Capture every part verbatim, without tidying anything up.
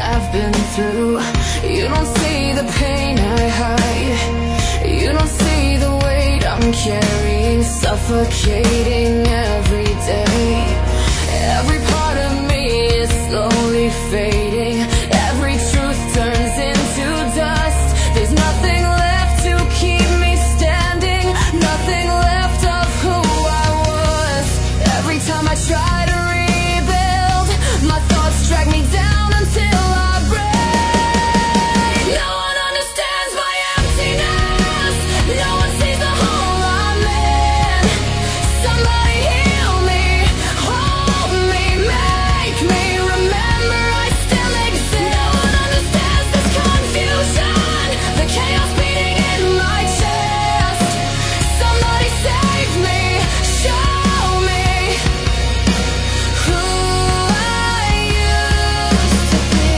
I've been through. You don't see the pain I hide. You don't see the weight I'm carrying, suffocating every day. Every part of me is slowly fading. Every truth turns into dust. There's nothing left to keep me standing, nothing left of who I was. Every time I try to rebuild, my thoughts drag me down until I break. No one understands my emptiness. No one sees the hole I'm in. Somebody heal me, hold me, make me remember I still exist. No one understands this confusion, the chaos beating in my chest. Somebody save me, show me who I used to be.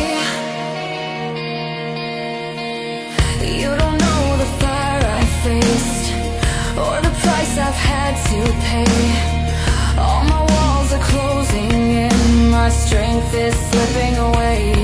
You don't know the fire I faced, or the price I've had to pay. All my walls are closing in, my strength is slipping away.